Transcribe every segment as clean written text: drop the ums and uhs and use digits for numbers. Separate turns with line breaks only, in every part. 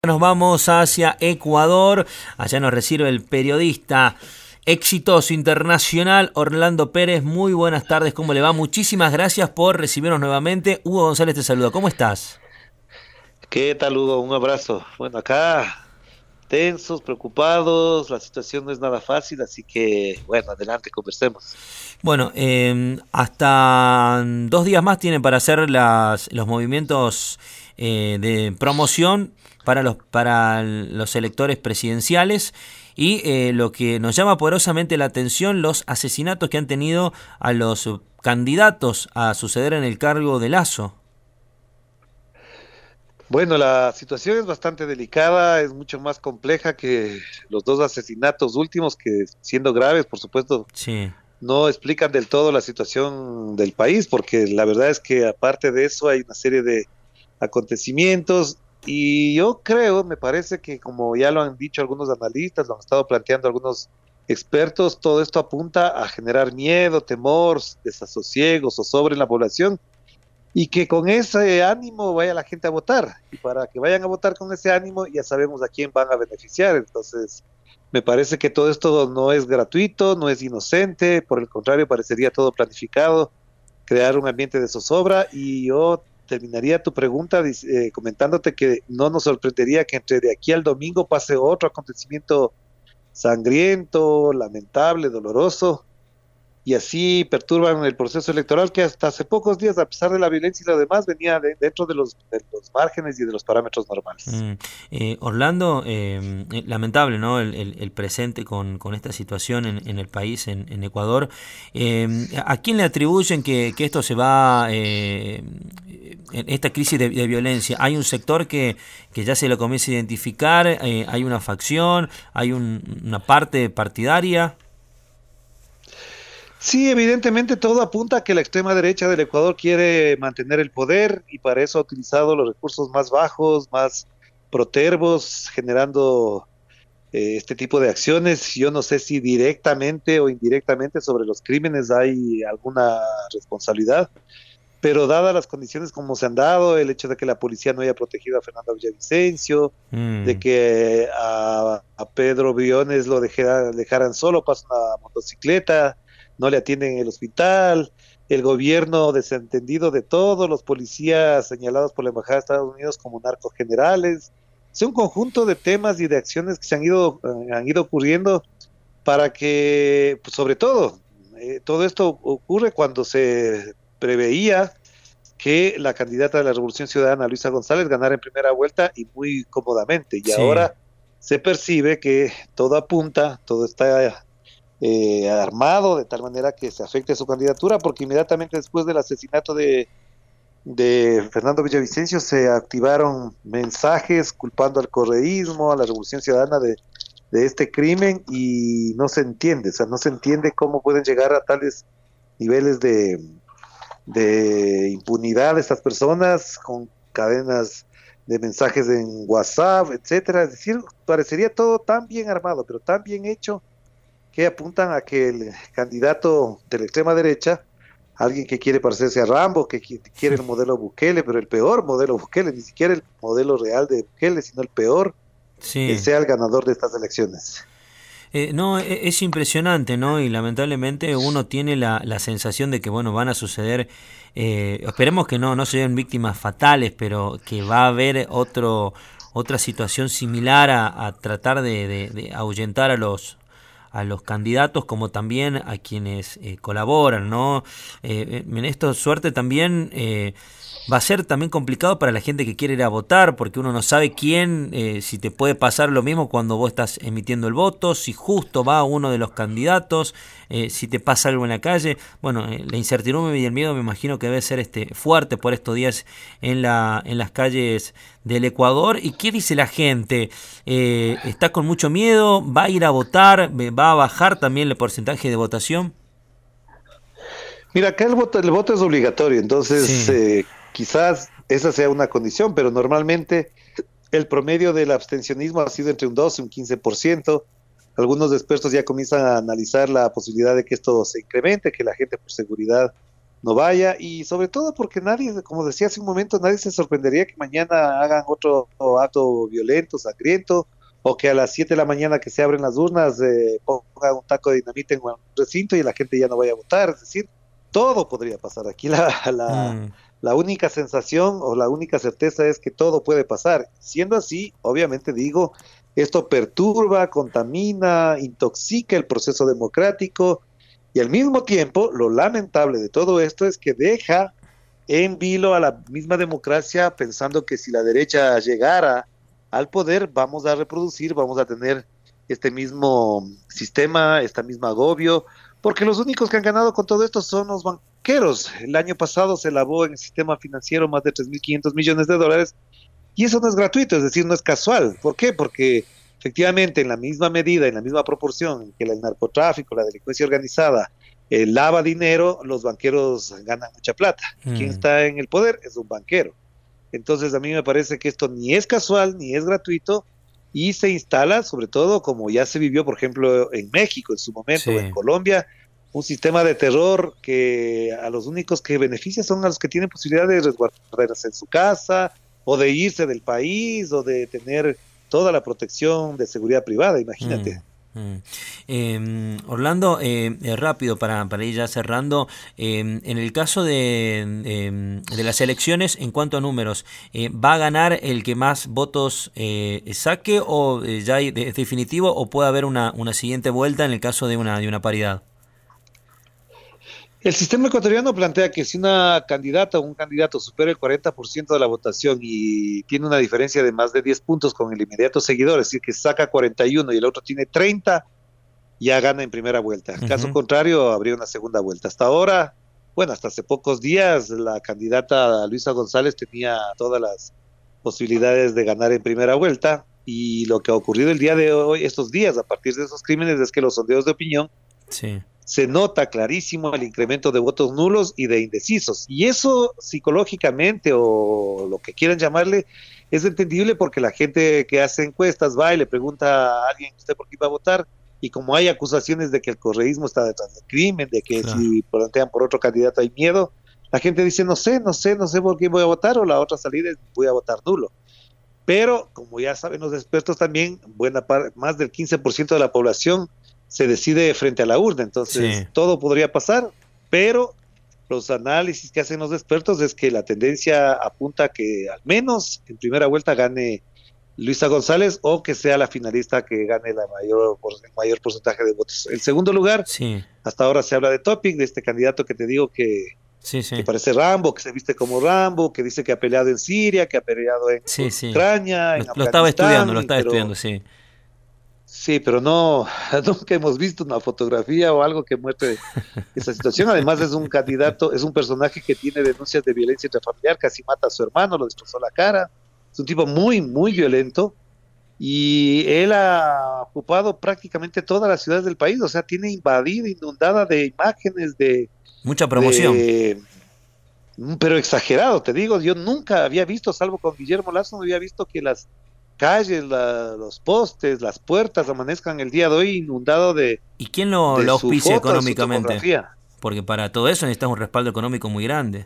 Nos vamos hacia Ecuador. Allá nos recibe el periodista exitoso internacional Orlando Pérez. Muy buenas tardes, ¿cómo le va? Muchísimas gracias por recibirnos nuevamente. Hugo González te saluda, ¿cómo estás?
¿Qué tal, Hugo? Un abrazo. Bueno, acá tensos, preocupados, la situación no es nada fácil, así que, bueno, adelante, conversemos.
Bueno, hasta 2 días más tienen para hacer los movimientos de promoción para los electores presidenciales y lo que nos llama poderosamente la atención, los asesinatos que han tenido a los candidatos a suceder en el cargo de Lasso.
Bueno, la situación es bastante delicada, es mucho más compleja que los dos asesinatos últimos, que siendo graves, por supuesto,
Sí.
no explican del todo la situación del país, porque la verdad es que aparte de eso hay una serie de acontecimientos y yo creo, me parece que como ya lo han dicho algunos analistas, lo han estado planteando algunos expertos, todo esto apunta a generar miedo, temor, desasosiego, zozobra en la población y que con ese ánimo vaya la gente a votar. Y para que vayan a votar con ese ánimo ya sabemos a quién van a beneficiar. Entonces, me parece que todo esto no es gratuito, no es inocente, por el contrario, parecería todo planificado, crear un ambiente de zozobra. Y yo terminaría tu pregunta comentándote que no nos sorprendería que entre de aquí al domingo pase otro acontecimiento sangriento, lamentable, doloroso, y así perturban el proceso electoral que hasta hace pocos días, a pesar de la violencia y lo demás, venía dentro de los márgenes y de los parámetros normales.
Mm, Orlando, lamentable, ¿no? El presente con esta situación en el país, en Ecuador. ¿A quién le atribuyen que esto se va, en esta crisis de violencia? ¿Hay un sector que ya se lo comienza a identificar? ¿Hay una facción? ¿Hay una parte partidaria?
Sí, evidentemente todo apunta a que la extrema derecha del Ecuador quiere mantener el poder y para eso ha utilizado los recursos más bajos, más protervos, generando este tipo de acciones. Yo no sé si directamente o indirectamente sobre los crímenes hay alguna responsabilidad, pero dadas las condiciones como se han dado, el hecho de que la policía no haya protegido a Fernando Villavicencio, de
Mm,
que a Pedro Briones lo dejaran solo, pasa una motocicleta, no le atienden en el hospital, el gobierno desentendido de todos los policías señalados por la Embajada de Estados Unidos como narcos generales. Es un conjunto de temas y de acciones que han ido ocurriendo para que, pues, sobre todo, todo esto ocurre cuando se preveía que la candidata de la Revolución Ciudadana, Luisa González, ganara en primera vuelta y muy cómodamente. Y
sí.
ahora se percibe que todo apunta, todo está armado de tal manera que se afecte su candidatura, porque inmediatamente después del asesinato de Fernando Villavicencio se activaron mensajes culpando al correísmo, a la Revolución Ciudadana de este crimen y no se entiende, o sea, no se entiende cómo pueden llegar a tales niveles de impunidad de estas personas con cadenas de mensajes en WhatsApp, etcétera. Es decir, parecería todo tan bien armado, pero tan bien hecho que apuntan a que el candidato de la extrema derecha, alguien que quiere parecerse a Rambo, que quiere el modelo Bukele, pero el peor modelo Bukele, ni siquiera el modelo real de Bukele, sino el peor,
Sí.
sea el ganador de estas elecciones.
No, es impresionante, ¿no? Y lamentablemente uno tiene la sensación de que, bueno, van a suceder, esperemos que no se den víctimas fatales, pero que va a haber otra situación similar a tratar de ahuyentar a los candidatos como también a quienes colaboran, ¿no? En esto suerte también va a ser también complicado para la gente que quiere ir a votar, porque uno no sabe quién, si te puede pasar lo mismo cuando vos estás emitiendo el voto, si justo va uno de los candidatos, si te pasa algo en la calle. Bueno, la incertidumbre y el miedo me imagino que debe ser fuerte por estos días en las calles del Ecuador. ¿Y qué dice la gente? ¿Está con mucho miedo? ¿Va a ir a votar? ¿Va a bajar también el porcentaje de votación?
Mira, acá el voto es obligatorio, entonces
Sí.
quizás esa sea una condición, pero normalmente el promedio del abstencionismo ha sido entre un 12 y un 15%. Algunos expertos ya comienzan a analizar la posibilidad de que esto se incremente, que la gente por seguridad no vaya, y sobre todo porque nadie, como decía hace un momento, nadie se sorprendería que mañana hagan otro acto violento, sangriento, o que a las 7 de la mañana que se abren las urnas pongan un taco de dinamita en un recinto y la gente ya no vaya a votar. Es decir, todo podría pasar. Aquí
Mm,
la única sensación o la única certeza es que todo puede pasar. Siendo así, obviamente digo, esto perturba, contamina, intoxica el proceso democrático y al mismo tiempo, lo lamentable de todo esto es que deja en vilo a la misma democracia pensando que si la derecha llegara al poder, vamos a reproducir, vamos a tener este mismo sistema, esta misma agobio, porque los únicos que han ganado con todo esto son los banqueros. El año pasado se lavó en el sistema financiero más de 3.500 millones de dólares y eso no es gratuito, es decir, no es casual. ¿Por qué? Porque efectivamente en la misma medida, en la misma proporción que el narcotráfico, la delincuencia organizada lava dinero, los banqueros ganan mucha plata. ¿Quién
mm,
está en el poder? Es un banquero. Entonces a mí me parece que esto ni es casual, ni es gratuito, y se instala, sobre todo como ya se vivió, por ejemplo, en México en su momento, o en
sí.
Colombia, un sistema de terror que a los únicos que beneficia son a los que tienen posibilidad de resguardarse en su casa, o de irse del país, o de tener toda la protección de seguridad privada,
Mm,
imagínate.
mm. Orlando, rápido para ir ya cerrando, en el caso de las elecciones, en cuanto a números, ¿va a ganar el que más votos saque o es definitivo o puede haber una siguiente vuelta en el caso de una paridad?
El sistema ecuatoriano plantea que si una candidata o un candidato supera el 40% de la votación y tiene una diferencia de más de 10 puntos con el inmediato seguidor, es decir, que saca 41 y el otro tiene 30, ya gana en primera vuelta. En caso
Ujú,
contrario, habría una segunda vuelta. Hasta ahora, bueno, hasta hace pocos días, la candidata Luisa González tenía todas las posibilidades de ganar en primera vuelta y lo que ha ocurrido el día de hoy, estos días, a partir de esos crímenes, es que los sondeos de opinión
sí.
se nota clarísimo el incremento de votos nulos y de indecisos. Y eso psicológicamente o lo que quieran llamarle es entendible porque la gente que hace encuestas va y le pregunta a alguien, ¿usted por qué va a votar? Y como hay acusaciones de que el correísmo está detrás del crimen, de que
Claro.
si plantean por otro candidato hay miedo, la gente dice, no sé por qué voy a votar, o la otra salida es voy a votar nulo. Pero, como ya saben los expertos también, buena parte, más del 15% de la población se decide frente a la urna, entonces
Sí.
todo podría pasar, pero los análisis que hacen los expertos es que la tendencia apunta a que al menos en primera vuelta gane Luisa González o que sea la finalista que gane el mayor porcentaje de votos. En segundo lugar,
Sí.
hasta ahora se habla de Topic, de este candidato que te digo
Sí,
que
sí.
parece Rambo, que se viste como Rambo, que dice que ha peleado en Siria, que ha peleado en
Sí, sí.
Ucrania, en
Lo
Afganistán,
estaba
pero
estudiando, sí.
sí, pero no, nunca hemos visto una fotografía o algo que muestre esa situación. Además es un candidato, es un personaje que tiene denuncias de violencia intrafamiliar, casi mata a su hermano, lo destrozó la cara. Es un tipo muy, muy violento y él ha ocupado prácticamente todas las ciudades del país, o sea, tiene invadida, inundada de imágenes
Mucha promoción.
de pero exagerado, te digo, yo nunca había visto, salvo con Guillermo Lazo, no había visto que las calles, los postes, las puertas amanezcan el día de hoy inundado
¿Y quién
de
lo
su
auspicia
foto, de su
económicamente?
topografía.
Porque para todo eso necesitas un respaldo económico muy grande.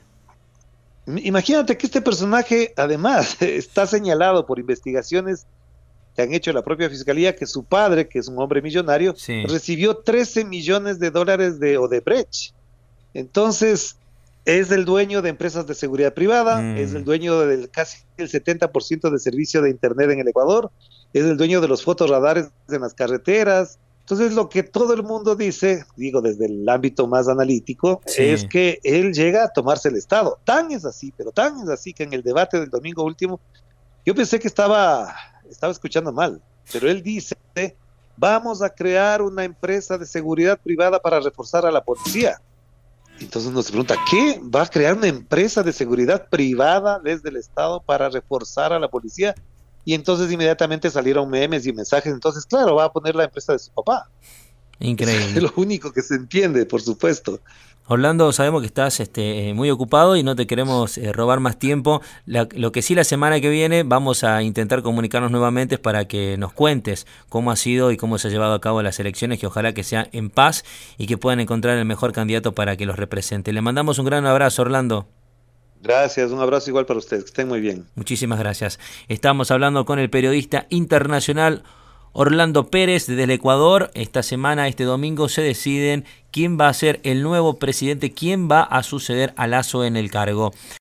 Imagínate que este personaje, además, está señalado por investigaciones que han hecho la propia fiscalía que su padre, que es un hombre millonario,
Sí.
recibió 13 millones de dólares de Odebrecht. Entonces, es el dueño de empresas de seguridad privada, es el
Mm,
dueño del casi el 70% de servicio de Internet en el Ecuador, es el dueño de los fotorradares en las carreteras. Entonces, lo que todo el mundo dice, digo desde el ámbito más analítico, es
sí.
que él llega a tomarse el Estado. Tan es así, pero tan es así que en el debate del domingo último, yo pensé que estaba escuchando mal, pero él dice, vamos a crear una empresa de seguridad privada para reforzar a la policía. Entonces nos pregunta, ¿qué? ¿Va a crear una empresa de seguridad privada desde el Estado para reforzar a la policía? Y entonces inmediatamente salieron memes y mensajes. Entonces, claro, va a poner la empresa de su papá. Es
Increíble.
lo único que se entiende, por supuesto.
Orlando, sabemos que estás muy ocupado y no te queremos robar más tiempo. Lo que sí, la semana que viene vamos a intentar comunicarnos nuevamente para que nos cuentes cómo ha sido y cómo se ha llevado a cabo las elecciones, que ojalá que sea en paz y que puedan encontrar el mejor candidato para que los represente. Le mandamos un gran abrazo, Orlando.
Gracias, un abrazo igual para ustedes, que estén muy bien.
Muchísimas gracias. Estamos hablando con el periodista internacional Orlando Pérez desde el Ecuador. Esta semana, este domingo, se deciden quién va a ser el nuevo presidente, quién va a suceder a Lasso en el cargo.